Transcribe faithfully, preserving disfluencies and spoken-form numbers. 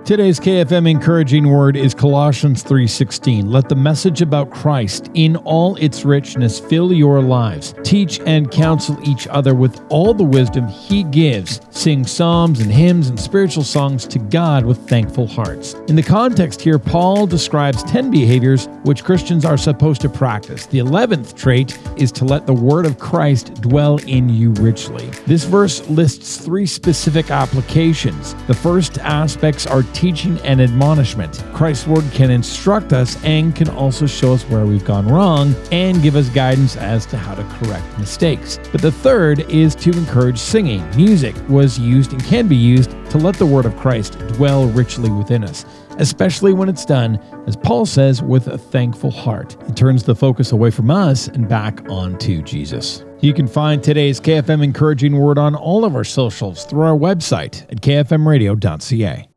Today's K F M encouraging word is Colossians three sixteen. Let the message about Christ in all its richness fill your lives. Teach and counsel each other with all the wisdom He gives. Sing psalms and hymns and spiritual songs to God with thankful hearts. In the context here, Paul describes ten behaviors which Christians are supposed to practice. The eleventh trait is to let the word of Christ dwell in you richly. This verse lists three specific applications. The first aspects are teaching and admonishment. Christ's word can instruct us and can also show us where we've gone wrong and give us guidance as to how to correct mistakes. But the third is to encourage singing. Music was used and can be used to let the word of Christ dwell richly within us, especially when it's done, as Paul says, with a thankful heart. It turns the focus away from us and back onto Jesus. You can find today's K F M encouraging word on all of our socials through our website at k f m radio dot c a.